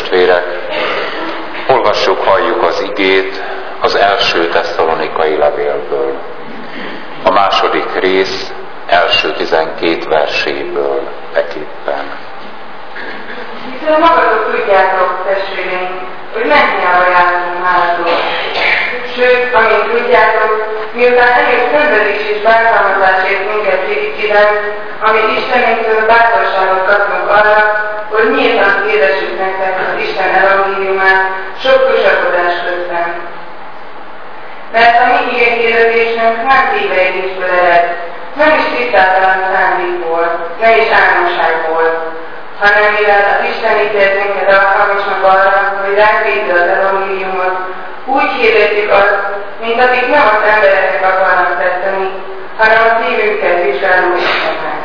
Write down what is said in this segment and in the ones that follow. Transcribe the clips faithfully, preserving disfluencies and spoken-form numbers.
testvérek, olvassuk, halljuk az igét az első tesszalonikai levélből. A második rész első tizenkét verséből eképpen. Hiszen magatok tudjátok, testvéreim, hogy mennyiára jártunk hálatok. Sőt, amint tudjátok, miután elég szenvedés és bántalmazásért minket ide, ami Istenünktől bátorságot kaptunk arra, hogy nyíltan hirdessük nektek az Isten evangéliumát sok tusakodás közben. Mert a mi igényhirdetésünk nem tévejlésből ered, nem is tisztátalan szándékból, ne is álmosságból, hanem mivel az Isten ítélt minket alkalmasnak arra, hogy ránk védje az evangéliumot, úgy hirdetjük azt, mint akik nem az embereknek akarnak tetteni, hanem a szívünket vizsgáló Istennek.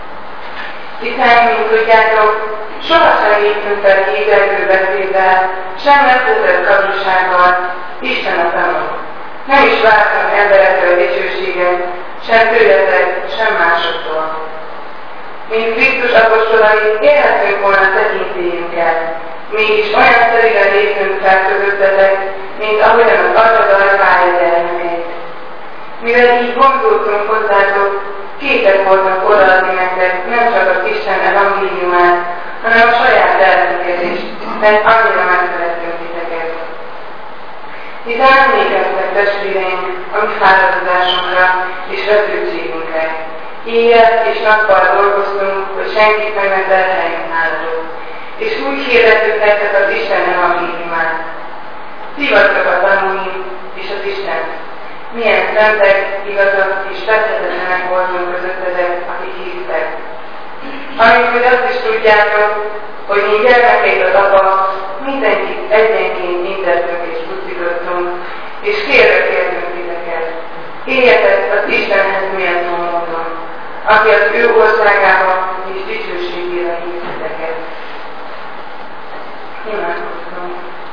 Hiszen, mint tudjátok, sohasem léptünk fel kézelgő beszéddel, sem megkötött kapcsolatsággal, Isten a tanul. Nem is vártunk emberektől dicsőséget, sem tőletek, sem másoktól. Mint Krisztus apostolai, élhetünk volna tekintélyünket, mégis olyan szerűen léptünk fel közöttetek, mint ahogyan az atyad ajkája gyermekét. Mivel így vonzódtunk hozzátok, képek voltak odaadni nektek nem csak az Isten evangéliumát, hanem a saját lelkünket is, mert annyira megszerettünk titeket. Hiszen emlékeztek, testvéreink, a mi fáradozásunkra és feszültségünkre. Éjjel és nappal dolgoztunk, hogy senkit meg ne terheljünk nálatok, és úgy hirdettük nektek az Isten evangéliumát. Ti vagytok a tanúim és az Isten. Milyen szentek, igazak és fethetetlenek voltunk közöttetek, akik hívtek. Amit hogy azt is tudjátok, hogy mi gyermekeit az apa, mindenkit egyenként intettünk és pusztítottunk, és kérve kértünk titeket. Éljetek az Istenhez méltó módon, aki az ő országába és dicsőségére hív titeket. Imádkozzunk.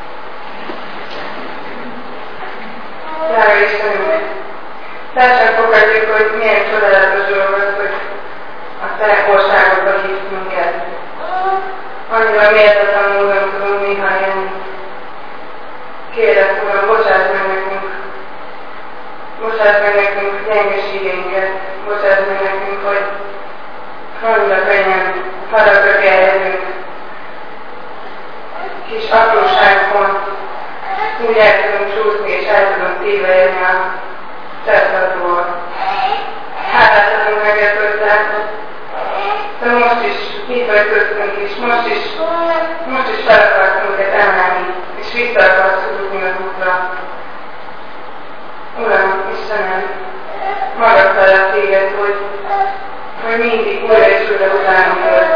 Drága Istenünk, teljesen fogadjuk, hogy milyen csodálatos dolog az, hogy a Te országodba hívsz minket. Annyira méltatlan módon tudunk néha élni. Kérlek, Uram, bocsáss meg nekünk. Bocsáss meg nekünk gyengeségeinket. Bocsáss meg nekünk, hogy annyira könnyen haragra keljedünk. Kis apróságban úgy el tudunk csúszni és el tudunk tévejedni a tetszatból. Hálát adunk neked hozzá, de most is itt vagy köztünk is, most is, most is fel akarsz minket emelni, és vissza akarsz tudni az útra. Uram, Istenem, magasztalak téged, hogy, hogy mindig újra és újra utánunk vagy,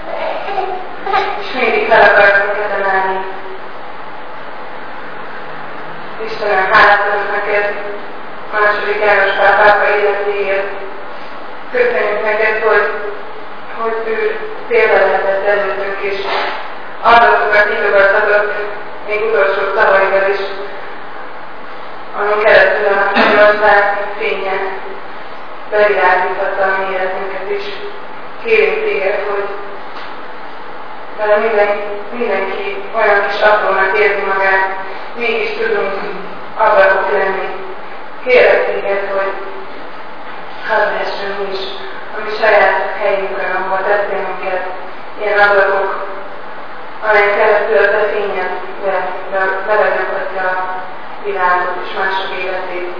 és mindig fel akarsz minket emelni. Istenem, hálát adunk neked második János Pál pápa életéért. Köszönjük neked, hogy, hogy ő példáletet előttünk, és adatokat nyitogathatott még utolsó szavaival is, amin keresztül a Magyarország fénye bevilágíthatta a mi életünket is. Kérünk téged, hogy vele minden, mindenki olyan kis aprónak érzi magát, mégis tudunk ablakok lenni. Kérlek téged, hogy hadd lehessünk mi is a mi saját helyünkön, ahol tettél minket ilyen ablakok, amelyen keresztül a te fényed belegedhetja a világot és mások életét.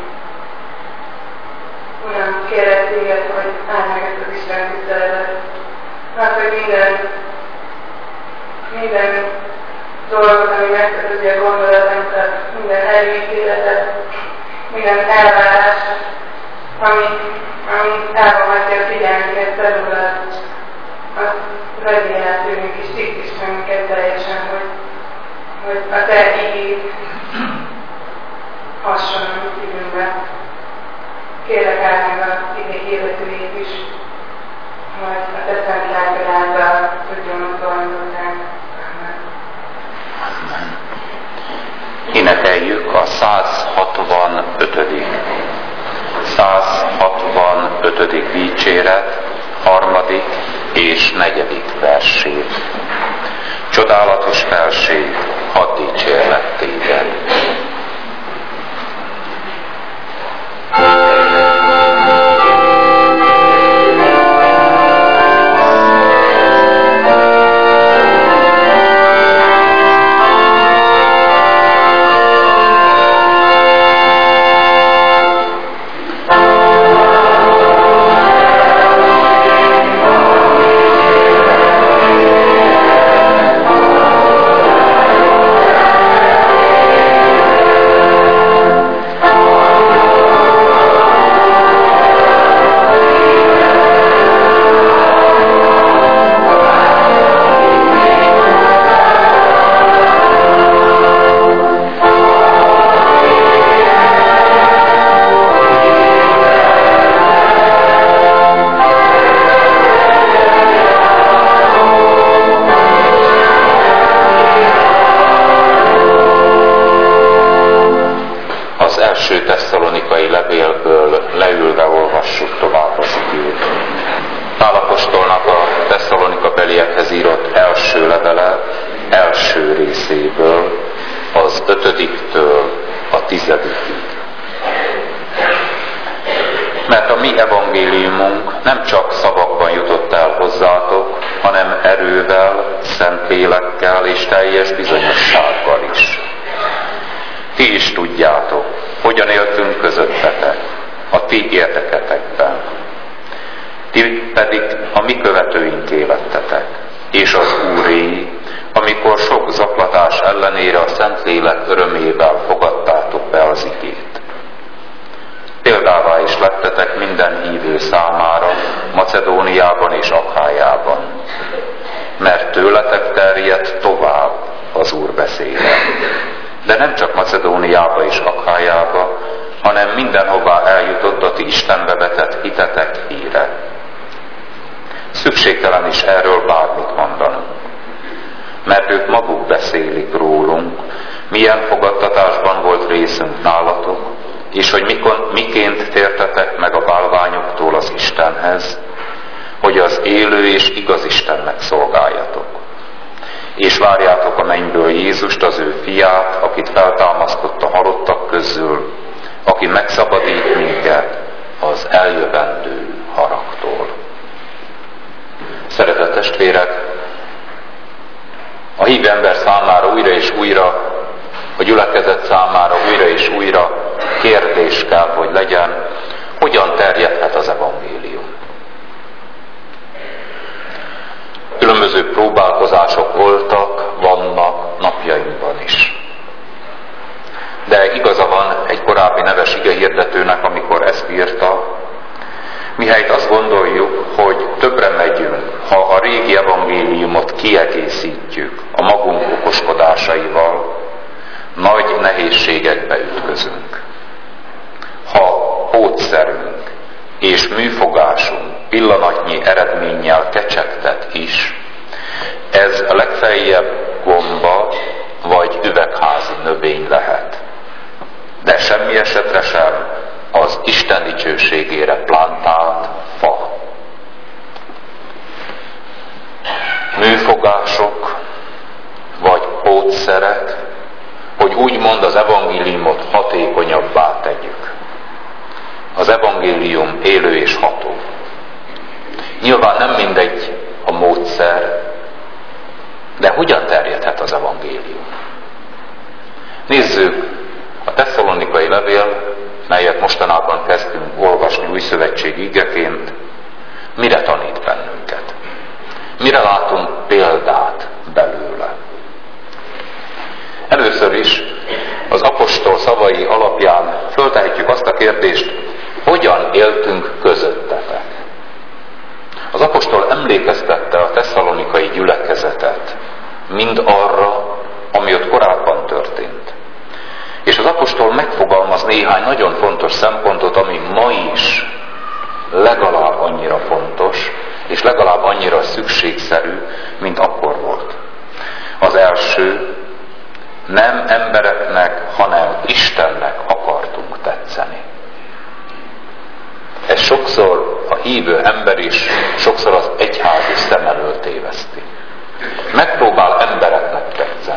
Uram, kérlek téged, hogy áld meg ezt az Isten tiszteletet. Hát, hogy minden, minden dolgot, ami megkötözi a gondolatunkat, minden előítéletet, minden elvárást, ami, ami elvonhatja a figyelmünket terület, azt vegyél el tőlünk és tisztíts meg minket teljesen, hogy, hogy a te igéd hasson a mi szívünkbe. Kérlek áld meg az igék életőjét is, hogy a te szent lelked által tudjon szólni hozzánk. Amen. Énekeljük a száz hatvanötödik száz hatvanötödik dicséret harmadik és negyedik versét. Csodálatos felség, hadd dicsérlek téged. Tesszalonikai levélből leülve olvassuk tovább az igét. Pál apostolnak a Tesszalonika beliekhez írott első levele első részéből, az ötödiktől a tizedikig. Mert a mi evangéliumunk nem csak szavakban jutott el hozzátok, hanem erővel, szent lélekkel és teljes bizonyossággal is. Ti is tudjátok, hogyan éltünk közöttetek, a ti érdeketekben. Ti pedig a mi követőinké lettetek, és az Úré, amikor sok zaklatás ellenére a Szentlélek örömével fogadtátok be az igét. Példává is lettetek minden hívő számára, Macedóniában és Akhájában, mert tőletek terjedt tovább az Úr beszéde. De nem csak Macedóniába és Akhájába, hanem mindenhová eljutott a ti Istenbe vetett hitetek híre. Szükségtelen is erről bármit mondanunk, mert ők maguk beszélik rólunk, milyen fogadtatásban volt részünk nálatok, és hogy mikor, miként tértetek meg a bálványoktól az Istenhez, hogy az élő és igaz Istennek szolgáljatok. És várjátok a mennyből Jézust, az ő fiát, akit feltámasztott a halottak közül, aki megszabadít minket az eljövendő haragtól. Szeretett testvérek, a hívő ember számára újra és újra, a gyülekezet számára újra és újra kérdés kell, hogy legyen, hogyan terjedhet az evangélium. Különböző próbálkozások voltak, vannak napjainkban is. De igaza van egy korábbi neves igehirdetőnek, amikor ezt írta, mihelyt azt gondoljuk, hogy többre megyünk, ha a régi evangéliumot kiegészítjük a magunk okoskodásaival, nagy nehézségekbe ütközünk. Ha módszerünk és műfogásunk pillanatnyi eredménnyel kecsegtet is, ez a legfeljebb gomba vagy üvegházi növény lehet. De semmi esetre sem az Isten dicsőségére plantált fa. Műfogások vagy módszerek, hogy úgymond az evangéliumot hatékonyabbá tegyük. Az evangélium élő és ható. Nyilván nem mindegy a módszer, de hogyan terjedhet az evangélium? Nézzük a tesszalonikai levél, melyet mostanában kezdtünk olvasni újszövetségi igeként, mire tanít bennünket? Mire látunk példát belőle? Először is az apostol szavai alapján föltehetjük azt a kérdést, hogyan éltünk közöttetek. Az apostol emlékeztette a tesszalonikai gyülekezetet mind arra, ami ott korábban történt. És az apostol megfogalmaz néhány nagyon fontos szempontot, ami ma is legalább annyira fontos, és legalább annyira szükségszerű, mint akkor volt. Az első, nem embereknek, hanem Istennek akartunk tetszeni. Ez sokszor a hívő ember is, sokszor az egyház is szem elől téveszti. Megpróbál embereknek tetszeni.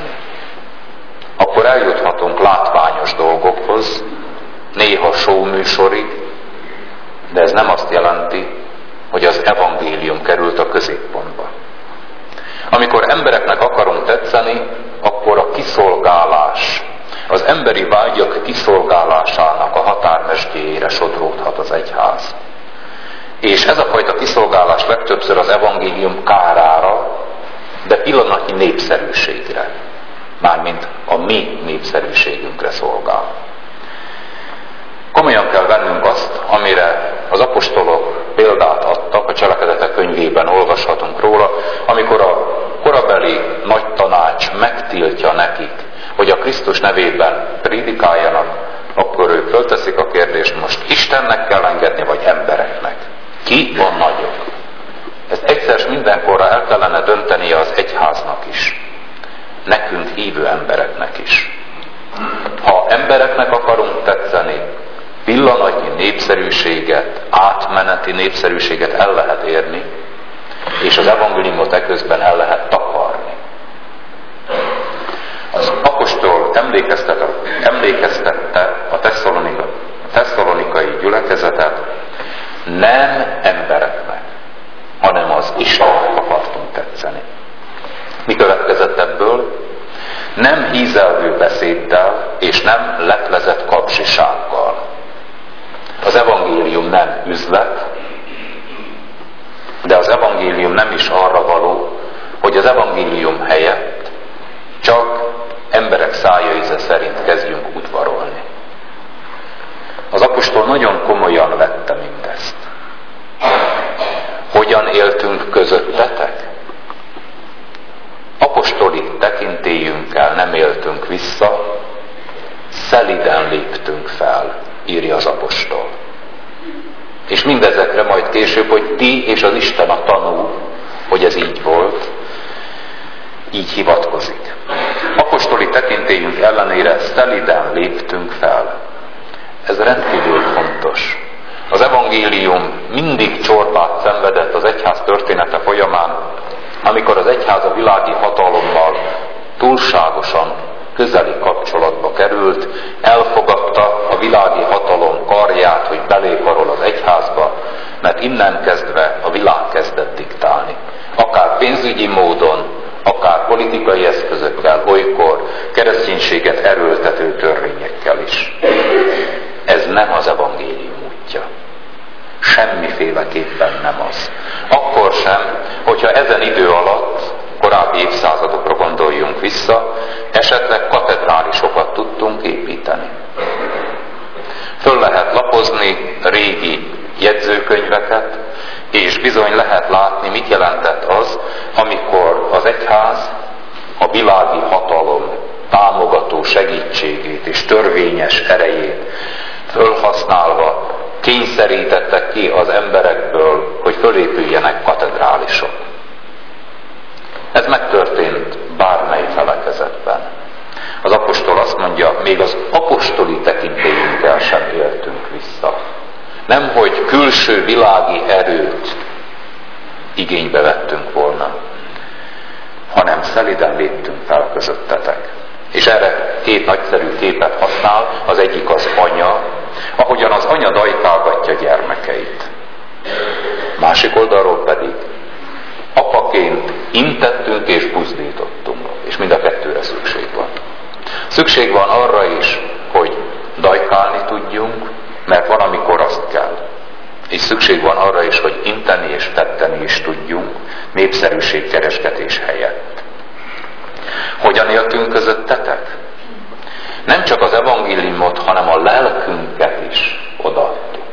sorig, de ez nem azt jelenti, hogy az evangélium került a középpontba. Amikor embereknek akarunk tetszeni, akkor a kiszolgálás, az emberi vágyak kiszolgálásának a határmesdjéjére sodródhat az egyház. És ez a fajta kiszolgálás legtöbbször az evangélium kárára, de pillanatnyi népszerűségre, mármint a mi népszerűségünkre szolgál. Komolyan kell vennünk azt, amire az apostolok példát adtak, a Cselekedetek könyvében olvashatunk róla, amikor a korabeli nagy tanács megtiltja nekik, hogy a Krisztus nevében prédikáljanak, akkor ők fölteszik a kérdést, most Istennek kell engedni, vagy embereknek? Ki van nagyobb? Ezt egyszer mindenkorra el kellene döntenie az egyháznak is. Nekünk hívő embereknek is. Ha embereknek akarunk tetszeni, pillanatnyi népszerűséget, átmeneti népszerűséget el lehet érni, és az evangéliumot eközben el lehet takarni. Az apostol emlékeztette a tesszalonikai gyülekezetet, nem embereknek, hanem az Istennek akartunk tetszeni. Mi következett ebből? Nem hízelgő beszéddel, és nem leplezett kapzsisággal. Az evangélium nem üzlet, de az evangélium nem is arra való, hogy az evangélium helyett csak emberek szájaíze szerint kezdjünk udvarolni. Az apostol nagyon komolyan vette mindezt. Hogyan éltünk közöttetek? Apostoli tekintélyünkkel nem éltünk vissza, szeliden léptünk fel, írja az apostol. És mindezekre majd később, hogy ti és az Isten a tanú, hogy ez így volt, így hivatkozik. Apostoli tekintélyünk ellenére szeliden léptünk fel. Ez rendkívül fontos. Az evangélium mindig csorbát szenvedett az egyház története folyamán, amikor az egyház a világi hatalommal túlságosan közeli kapcsolatba került, elfogadta a világi hatalom karját, hogy beléparol az egyházba, mert innen kezdve a világ kezdett diktálni. Akár pénzügyi módon, akár politikai eszközökkel, olykor kereszténységet erőltető törvényekkel is. Ez nem az evangélium útja. Semmiféleképpen nem az. Akkor sem, hogyha ezen idő alatt, korábbi évszázadokra gondoljunk vissza, esetleg katedrálisokat tudtunk építeni. Föl lehet lapozni régi jegyzőkönyveket, és bizony lehet látni, mit jelentett az, amikor az egyház a világi hatalom támogató segítségét és törvényes erejét fölhasználva kényszerítettek ki az emberekből, hogy fölépüljenek katedrálisok. Ez megtörtént bármely felekezetben. Az apostol azt mondja, még az apostoli tekintélyünkkel sem éltünk vissza. Nemhogy külső világi erőt igénybe vettünk volna, hanem szeliden léptünk fel közöttetek. És erre két nagyszerű képet használ, az egyik az anya, ahogyan az anya dajkálgatja gyermekeit. Másik oldalról pedig apaként intettünk és buzdítottunk, és mind a kettőre szükség van. Szükség van arra is, hogy dajkálni tudjunk, mert van, amikor azt kell. És szükség van arra is, hogy inteni és tetteni is tudjunk, népszerűségkeresgetés helyett. Hogyan éltünk közöttetek? Nem csak az evangéliumot, hanem a lelkünket is odaadtuk.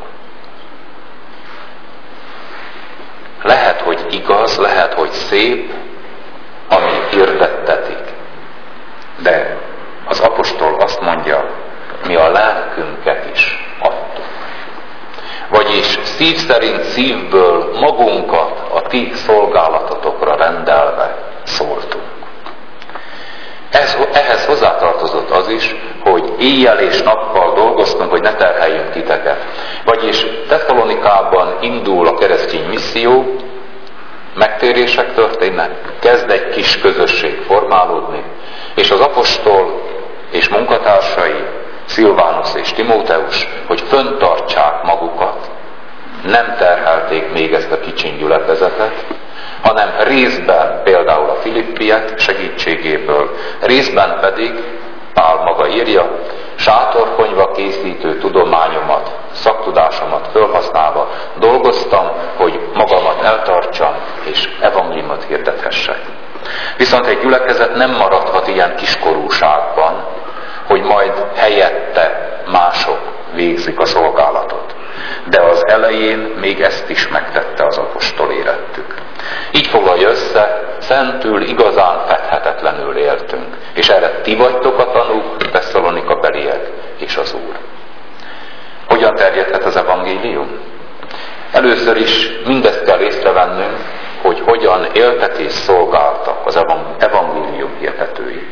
Lehet, hogy igaz, lehet, hogy szép, ami hirdettetik. De az apostol azt mondja, mi a lelkünket is adtuk. Vagyis szív szerint szívből magunkat a ti szolgálatotokra rendelve szóltunk. Ez, ehhez hozzátartozott az is, hogy éjjel és nappal dolgoztunk, hogy ne terheljünk titeket. Vagyis Tesszalonikában indul a keresztény misszió, megtérések történnek, kezd egy kis közösség formálódni, és az apostol és munkatársai Szilvánusz és Timóteus, hogy föntartsák magukat, nem terhelték még ezt a kicsiny gyülekezetet, hanem részben például a filippiek segítségéből, részben pedig Pál maga írja, sátorkonyva készítő tudományomat, szaktudásomat felhasználva dolgoztam, hogy magamat eltartsam és evangéliumot hirdethessek. Viszont egy gyülekezet nem maradhat ilyen kiskorúságban, hogy majd helyette mások végzik a szolgálatot. De az elején még ezt is megtette az apostol érettük. Így foglalja össze, szentül, igazán fedhetetlenül éltünk. És erre ti vagytok a tanúk, Tesszalonika beliek és az Úr. Hogyan terjedhet az evangélium? Először is mindezt kell észrevennünk, hogy hogyan éltek és szolgáltak az evangélium hirdetői.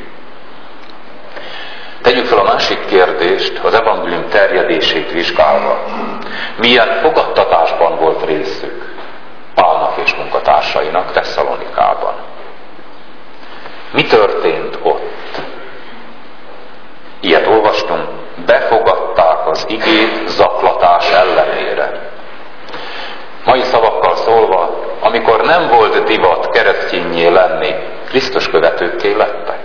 Tegyük fel a másik kérdést, az evangélium terjedését vizsgálva. Milyen fogadtatásban volt részük Pálnak és munkatársainak Tesszalonikában? Mi történt ott? Ilyet olvastunk, befogadták az igét zaklatás ellenére. Mai szavakkal szólva, amikor nem volt divat keresztényé lenni, Krisztus követőkké lettek.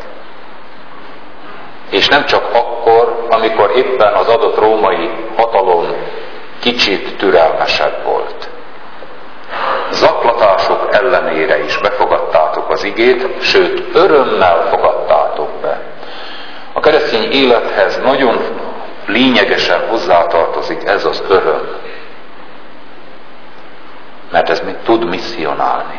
És nem csak akkor, amikor éppen az adott római hatalom kicsit türelmesebb volt. Zaklatások ellenére is befogadtátok az igét, sőt örömmel fogadtátok be. A keresztény élethez nagyon lényegesen hozzátartozik ez az öröm. Mert ez tud misszionálni.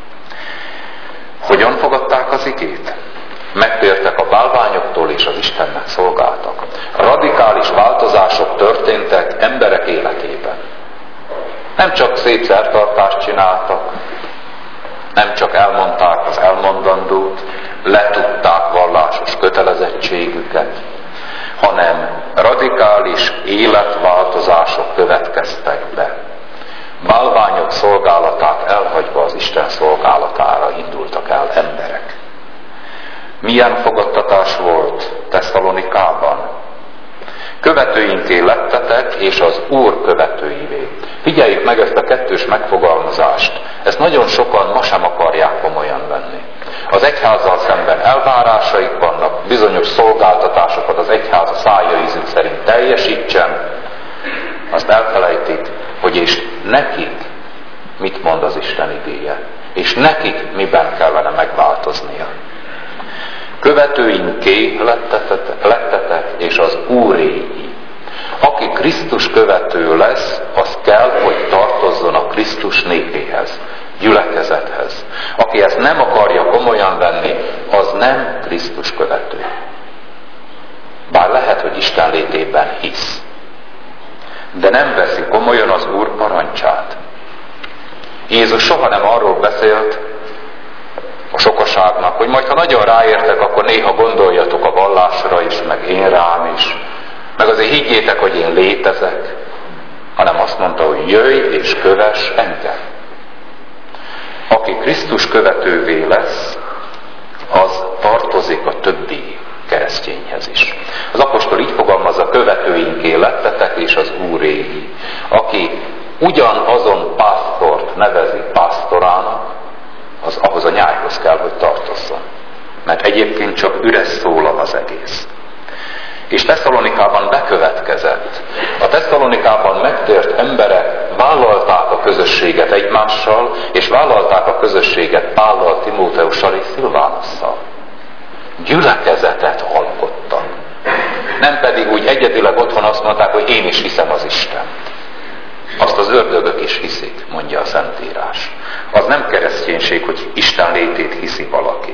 Hogyan fogadták az igét? Megtértek a bálványoktól és az Istennek szolgáltak. Radikális változások történtek emberek életében. Nem csak szép szertartást csináltak, nem csak elmondták az elmondandót, letudták vallásos kötelezettségüket, hanem radikális életváltozások következtek be. Bálványok szolgálatát elhagyva az Isten szolgálatára indultak el emberek. Milyen fogadtatás volt Tesszalonikában? Követőinké lettetek, és az Úr követőivé. Figyeljük meg ezt a kettős megfogalmazást. Ezt nagyon sokan ma sem akarják komolyan venni. Az egyházzal szemben elvárásaik vannak, bizonyos szolgáltatásokat az egyház a szája ízük szerint teljesítsen, azt elfelejtik, hogy és nekik mit mond az Isten igéje, és nekik miben kellene megváltoznia. Követőinké lettetek, lettetek, és az Úréi. Aki Krisztus követő lesz, az kell, hogy tartozzon a Krisztus népéhez, gyülekezethez. Aki ezt nem akarja komolyan venni, az nem Krisztus követő. Bár lehet, hogy Isten létében hisz. De nem veszi komolyan az Úr parancsát. Jézus soha nem arról beszélt a sokaságnak, hogy majd ha nagyon ráértek, akkor néha gondoljatok a vallásra is, meg én rám is, meg azért higgyétek, hogy én létezek, hanem azt mondta, hogy jöjj és kövess engem. Aki Krisztus követővé lesz, az tartozik a többi keresztényhez is. Az apostol így fogalmazza, követőinké lettetek, és az Úréi. Aki ugyanazon pásztort nevezi pásztorának, az ahhoz a nyájhoz kell, hogy tartozzon. Mert egyébként csak üres szólam az egész. És Tesszalonikában bekövetkezett. A Tesszalonikában megtért emberek vállalták a közösséget egymással, és vállalták a közösséget Pállal, Timóteussal és Szilvánusszal. Gyülekezetet alkottak. Nem pedig úgy egyedileg otthon azt mondták, hogy én is hiszem az Istent. Azt az ördögök is hiszik, mondja a Szentírás. Az nem kereszténység, hogy Isten létét hiszi valaki.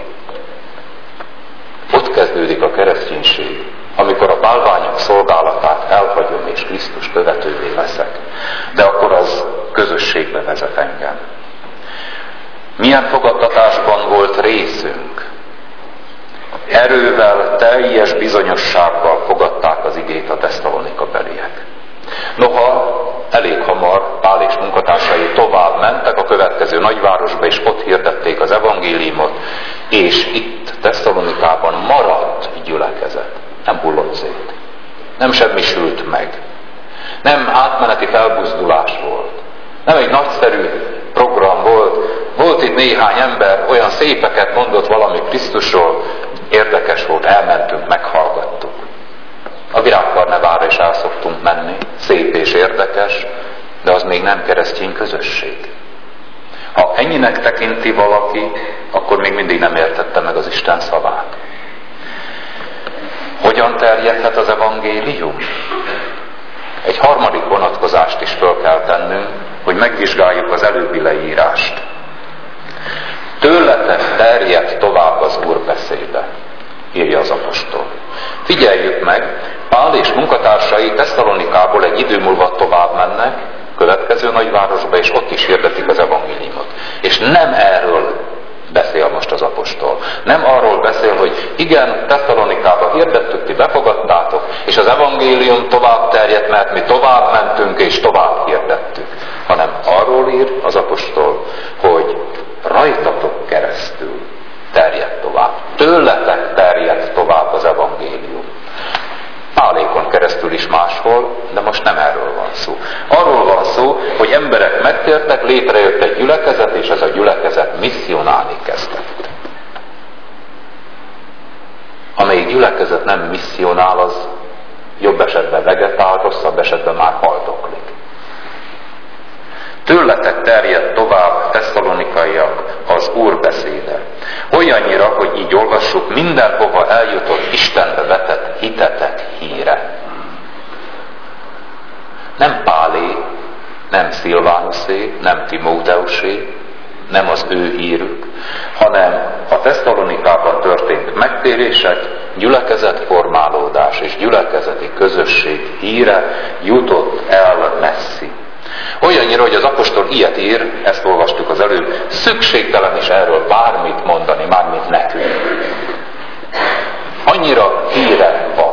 Ott kezdődik a kereszténység, amikor a bálványok szolgálatát elhagyom és Krisztus követővé leszek. De akkor az közösségbe vezet engem. Milyen fogadtatásban volt részünk? Erővel, teljes bizonyossággal fogadták az igét a Tesszalonika beliek. Noha elég hamar Pál és munkatársai tovább mentek a következő nagyvárosba, és ott hirdették az evangéliumot, és itt Tesszalonikában maradt gyülekezet, nem hullott szét. Nem semmisült meg. Nem átmeneti felbuzdulás volt. Nem egy nagyszerű program volt. Volt itt néhány ember, olyan szépeket mondott valami Krisztusról, érdekes volt, elmentünk, meghallgattuk. A virágkarnevára is el szoktunk menni, szép és érdekes, de az még nem keresztény közösség. Ha ennyinek tekinti valaki, akkor még mindig nem értette meg az Isten szavát. Hogyan terjedhet az evangélium? Egy harmadik vonatkozást is föl kell tennünk, hogy megvizsgáljuk az előbbi leírást. Tőletek terjed tovább az Úr beszéde, írja az apostol. Figyeljük meg, Pál és munkatársai Tesszalonikából egy idő múlva tovább mennek, következő nagyvárosba, és ott is hirdetik az evangéliumot. És nem erről beszél most az apostol. Nem arról beszél, hogy igen, Tesszalonikába hirdettük, ti befogadtátok, és az evangélium tovább terjedt, mert mi tovább mentünk és tovább hirdettük. Hanem arról ír az apostol, hogy rajtatok keresztül terjed tovább. Tőletek terjed tovább az evangélium. Pálékon keresztül is máshol, de most nem erről van szó. Arról van szó, hogy emberek megtértek, létrejött egy gyülekezet, és ez a gyülekezet misszionálni kezdett. Amelyik gyülekezet nem misszionál, az jobb esetben vegetál, rosszabb esetben már haldoklik. Tőletek terjed tovább, tesszalonikaiak, az Úr beszéde. Olyannyira, hogy így olvassuk, mindenhova eljutott Istenbe vetett hitetek híre. Nem Pálé, nem Szilvánuszé, nem Timóteusé, nem az ő hírük, hanem a Tesszalonikában történt megtérések, gyülekezetformálódás és gyülekezeti közösség híre jutott el messzi. Olyannyira, hogy az apostol ilyet ír, ezt olvastuk az előbb, szükségtelen is erről bármit mondani, mármint nekünk. Annyira híre van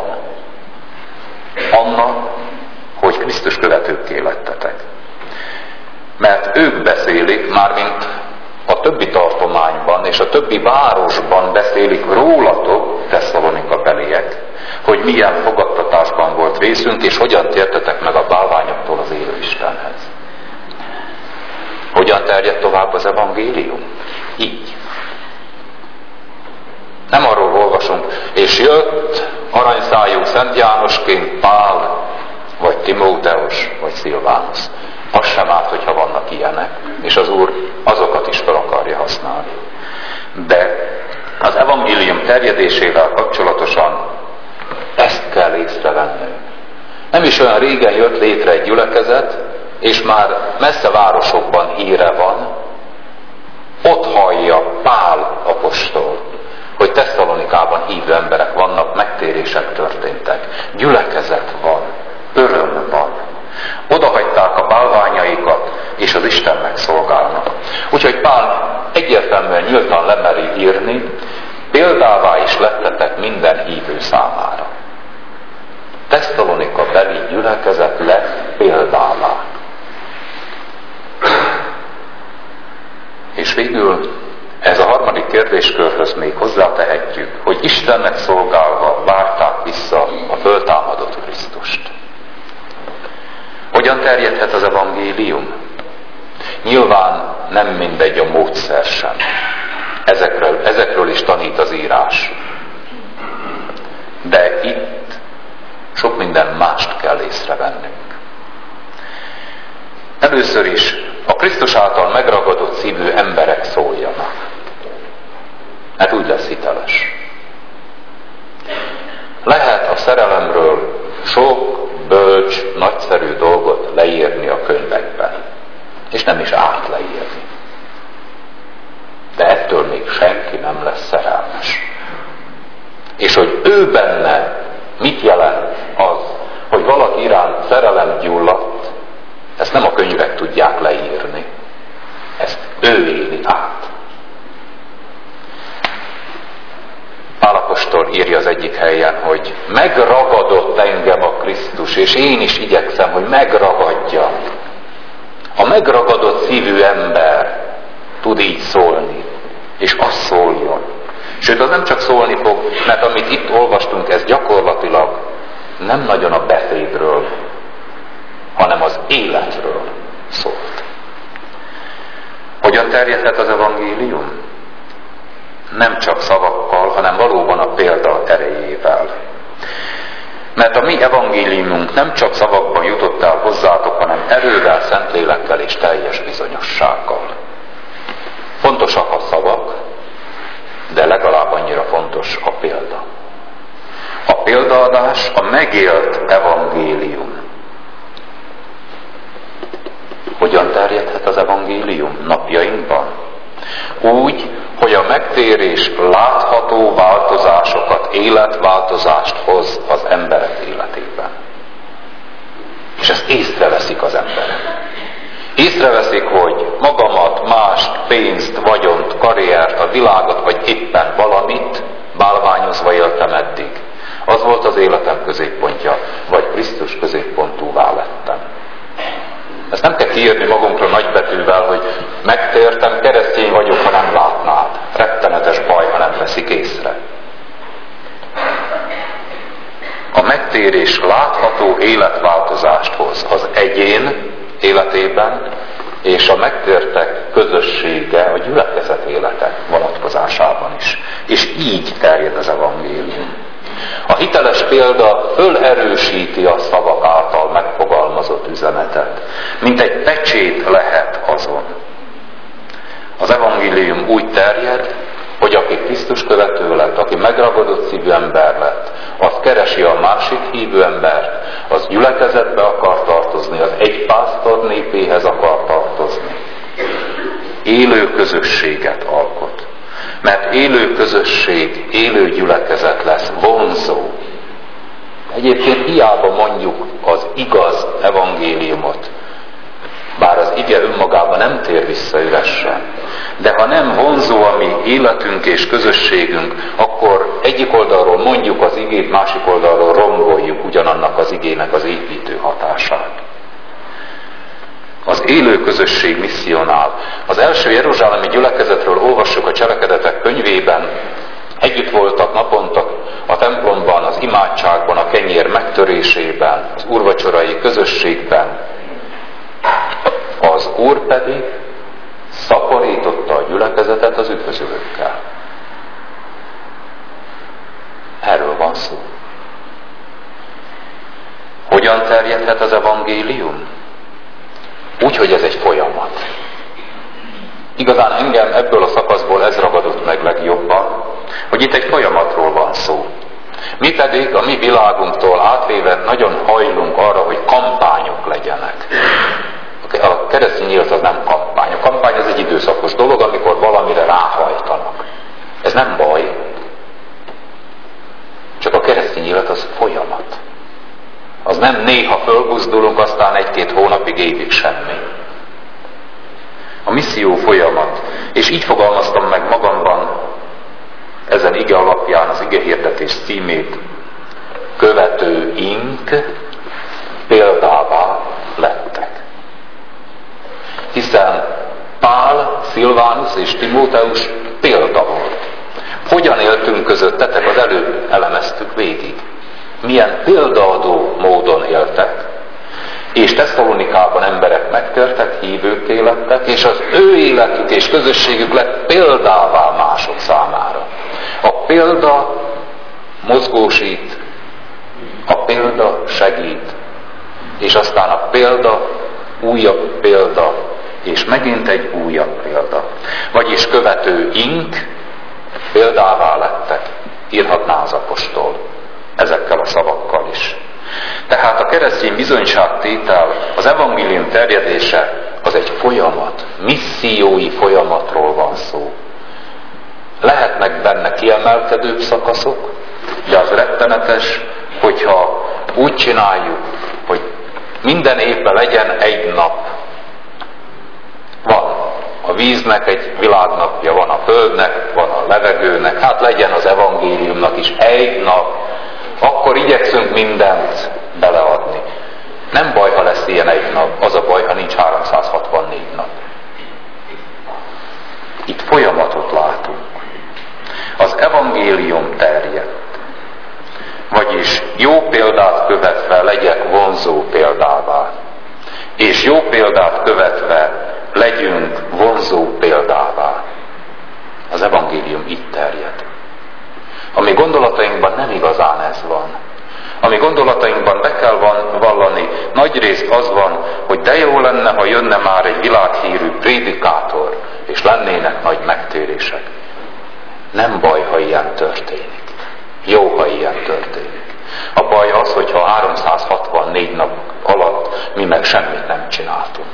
annak, hogy Krisztus követőkké lettetek. Mert ők beszélik, mármint a többi tartományban és a többi városban beszélik rólatok, Tesszalonika beliek, hogy milyen fogadtatásban volt részünk, és hogyan tértetek meg a bálványoktól az élő Istenhez. Hogyan terjed tovább az evangélium? Így. Nem arról olvasunk, és jött aranyszájú Szent Jánosként Pál, vagy Timóteus, vagy Szilvánusz. Az sem árt, hogyha vannak ilyenek, és az Úr azokat is fel akarja használni. De az evangélium terjedésével kapcsolatosan ezt kell észrevennünk. Nem is olyan régen jött létre egy gyülekezet, és már messze városokban híre van, ott hallja Pál apostol, hogy Tesszalonikában hívő emberek vannak, megtérések történtek, gyülekezet van, öröm van. Odahagyták a bálványaikat, és az Istennek szolgálnak. Úgyhogy Pál egyértelműen nyíltan lemeri írni, példává is lettetek minden hívő számára. Tesszalonika beli gyülekezet lett példává. És végül ez a harmadik kérdéskörhöz még hozzátehetjük, hogy Istennek szolgálva várták vissza a föltámadott Krisztust. Hogyan terjedhet az evangélium? Nyilván nem mindegy a módszer sem. Ezekről, ezekről is tanít az írás. De itt sok minden mást kell észrevennünk. Először is a Krisztus által megragadott szívű emberek szóljanak. Mert úgy lesz hiteles. Lehet a szerelemről sok bölcs, nagyszerű dolgot leírni a könyvekben. És nem is árt leírni. De ettől még senki nem lesz szerelmes. És hogy ő benne mit jelent az, hogy valaki iránt szerelem gyulladt, ezt nem a könyvek tudják leírni. Ezt ő éli át. Pál apostol írja az egyik helyen, hogy megragadott engem a Krisztus, és én is igyekszem, hogy megragadja. A megragadott szívű ember tud így szólni, és az szóljon. Sőt, az nem csak szólni fog, mert amit itt olvastunk, ez gyakorlatilag nem nagyon a beszédről, hanem az életről szólt. Hogyan terjedhet az evangélium? Nem csak szavakkal, hanem valóban a példa erejével. Mert a mi evangéliumunk nem csak szavakban jutott el hozzátok, hanem erővel, szentlélekkel és teljes bizonyossággal. Fontosak a szavak, de legalább annyira fontos a példa. A példaadás a megélt evangélium. Hogyan terjedhet az evangélium napjainkban? Úgy, hogy a megtérés látható változásokat, életváltozást hoz az emberek életében. És ezt észreveszik az emberek. Észreveszik, hogy magamat, mást, pénzt, vagyont, karriert, a világot, vagy éppen valamit bálványozva éltem eddig. Az volt az életem középpontja, vagy Krisztus középpontúvá lettem. Ezt nem kell kiírni magunkra nagybetűvel, hogy megtértem, keresztény vagyok, ha nem látnád. Rettenetes baj, ha nem veszik észre. A megtérés látható életváltozást hoz az egyén életében, és a megtértek közössége a gyülekezet élete vonatkozásában is. És így terjed az evangélium. A hiteles példa fölerősíti a szavak által megfogalmazott üzenetet, mint egy pecsét lehet azon. Az evangélium úgy terjed, hogy aki Krisztus követő lett, aki megragadott szívű ember lett, az keresi a másik hívő embert, az gyülekezetbe akar tartozni, az egy pásztor népéhez akar tartozni. Élő közösséget alkot. Mert élő közösség, élő gyülekezet lesz, vonzó. Egyébként hiába mondjuk az igaz evangéliumot, bár az ige önmagában nem tér vissza üresen, de ha nem vonzó a mi életünk és közösségünk, akkor egyik oldalról mondjuk az igét, másik oldalról romboljuk ugyanannak az igének az építő hatását. Az élő közösség misszionál. Az első jeruzsálemi gyülekezetről olvassuk a Cselekedetek könyvében. Együtt voltak naponta a templomban, az imádságban, a kenyér megtörésében, az úrvacsorai közösségben. Az Úr pedig szaporította a gyülekezetet az üdvözülőkkel. Erről van szó. Hogyan terjedhet az evangélium? Úgy, hogy ez egy folyamat. Igazán engem ebből a szakaszból ez ragadott meg legjobban, hogy itt egy folyamatról van szó. Mi pedig a mi világunktól átvéve nagyon hajlunk arra, hogy kampányok legyenek. A keresztény élet az nem kampány. A kampány az egy időszakos dolog, amikor valamire ráhajtanak. Ez nem baj. Csak a keresztény élet az folyamat. Az nem néha fölbuzdulunk, aztán egy-két hónapig, évig semmi. A misszió folyamat. És így fogalmaztam meg magamban ezen ige alapján az ige hirdetés címét. Követőink példává lettek. Hiszen Pál, Szilvánus és Timóteus példa volt. Hogyan éltünk közöttetek, az előbb elemeztük végig. Milyen példaadó módon éltek. És Tesszalonikában emberek megtértek, hívőkké lettek, és az ő életük és közösségük lett példává mások számára. A példa mozgósít, a példa segít, és aztán a példa újabb példa, és megint egy újabb példa. Vagyis követőink példává lettek, írhatná az apostol ezekkel a szavakkal is. Tehát a keresztény bizonyságtétel, az evangélium terjedése az egy folyamat, missziói folyamatról van szó. Lehetnek benne kiemelkedőbb szakaszok, de az rettenetes, hogyha úgy csináljuk, hogy minden évben legyen egy nap. Van a víznek egy világnapja, van a földnek, van a levegőnek, hát legyen az evangéliumnak is egy nap. Akkor igyekszünk mindent beleadni. Nem baj, ha lesz ilyen egy nap, az a baj, ha nincs háromszázhatvannégy nap. Itt folyamatot látunk. Az evangélium terjed. Vagyis jó példát és jó példát követve legyünk vonzó példává. Az evangélium itt terjed. A mi gondolatainkban nem igazán ez van. A mi gondolatainkban be kell van, vallani, nagyrészt az van, hogy de jó lenne, ha jönne már egy világhírű prédikátor, és lennének nagy megtérések. Nem baj, ha ilyen történik. Jó, ha ilyen történik. A baj az, hogyha háromszázhatvannégy nap alatt mi meg semmit nem csináltunk.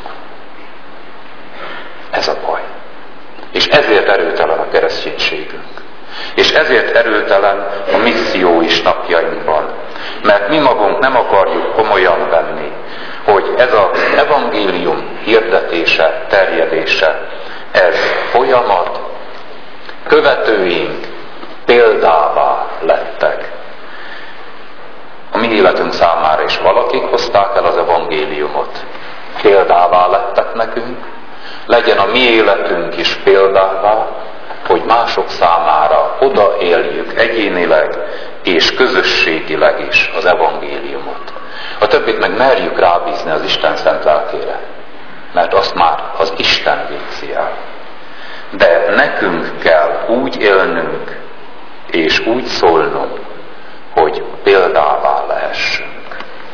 Ez a baj. És ezért erőtelen a kereszténységünk. És ezért erőtelen a misszió is napjainkban. Mert mi magunk nem akarjuk komolyan venni, hogy ez az evangélium hirdetése, terjedése, ez folyamat, követőink példává lettek. A mi életünk számára is valakik hozták el az evangéliumot. Példává lettek nekünk, legyen a mi életünk is példává, hogy mások számára odaéljük egyénileg és közösségileg is az evangéliumot. A többit meg merjük rábízni az Isten szent lelkére, mert azt már az Isten végzi el. De nekünk kell úgy élnünk és úgy szólnunk, hogy példává lehessünk.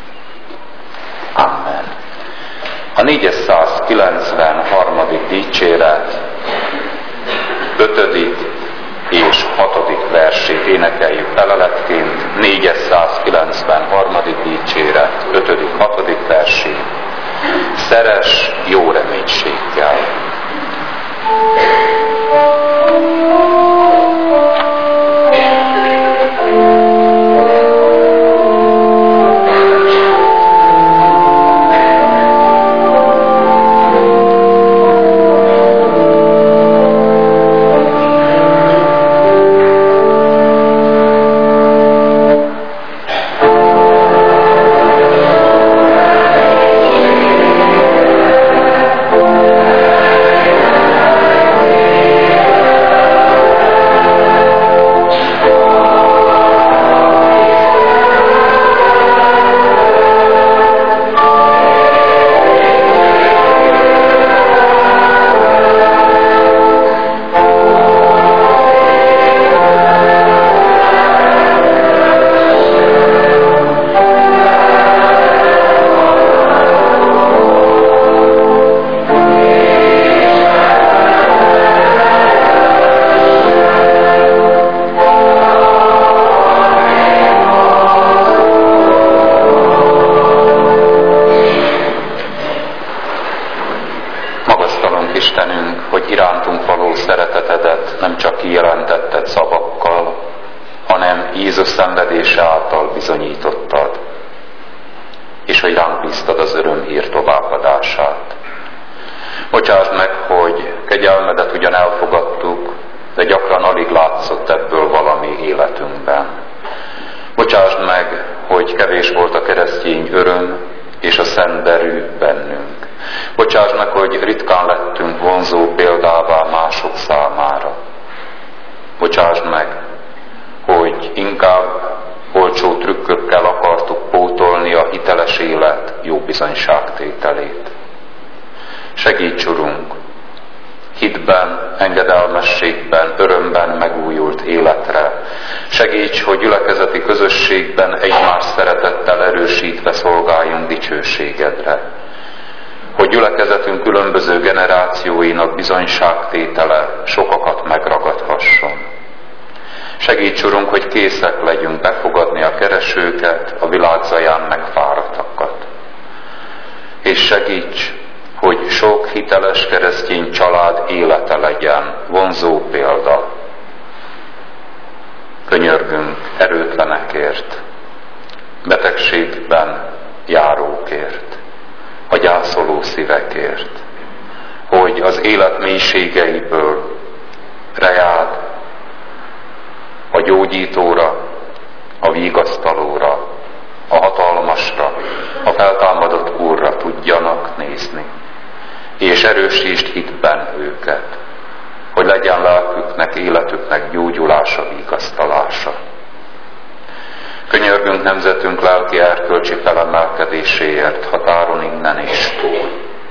Amen. A négyszázkilencvenharmadik dicséret ötödik és hatodik versét énekeljük feleletként. négyszázkilencvenharmadik dicséret ötödik hatodik versét. Szeress jó reménységgel. Jézus szenvedése által bizonyítottad, és hogy ránk bíztad az örömhír továbbadását. Bocsásd meg, hogy kegyelmedet ugyan elfogadtuk, de gyakran alig látszott ebből valami életünkben. Bocsásd meg, hogy kevés volt a keresztény öröm és a szent derű bennünk. Bocsásd meg, hogy ritkán lettünk vonzó példává mások számára. Bocsásd meg, hogy inkább olcsó trükkökkel akartuk pótolni a hiteles élet jó bizonyságtételét. Segíts, Urunk, hitben, engedelmességben, örömben megújult életre. Segíts, hogy gyülekezeti közösségben egymás szeretettel erősítve szolgáljunk dicsőségedre. Hogy gyülekezetünk különböző generációinak bizonyságtétele sokakat megragadhasson. Segíts, Urunk, hogy készek legyünk befogadni a keresőket, a világ zaján megfáradtakat. És segíts, hogy sok hiteles keresztény család élete legyen vonzó példa. Könyörgünk erőtlenekért, betegségben járókért, a gyászoló szívekért, hogy az élet mélységeiből reád a gyógyítóra, a vigasztalóra, a hatalmasra, a feltámadott Úrra tudjanak nézni, és erősítsd hitben őket, hogy legyen lelküknek, életüknek gyógyulása, vigasztalása. Könyörgünk nemzetünk lelki erkölcsi felemelkedéséért határon innen és túl.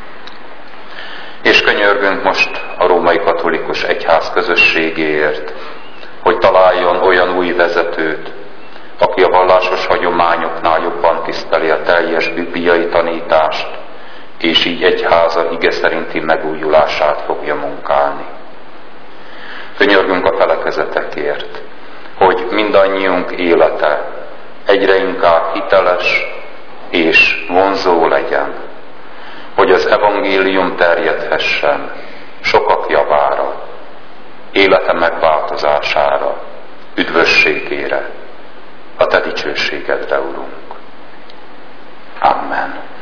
És könyörgünk most a római katolikus egyház közösségéért, hogy találjon olyan új vezetőt, aki a vallásos hagyományoknál jobban tiszteli a teljes bibliai tanítást, és így egyháza ige szerinti megújulását fogja munkálni. Könyörgünk a felekezetekért, hogy mindannyiunk élete egyre inkább hiteles és vonzó legyen, hogy az evangélium terjedhessen sokak javára, élete megváltozására, üdvösségére, a te dicsőségedre, Urunk. Amen.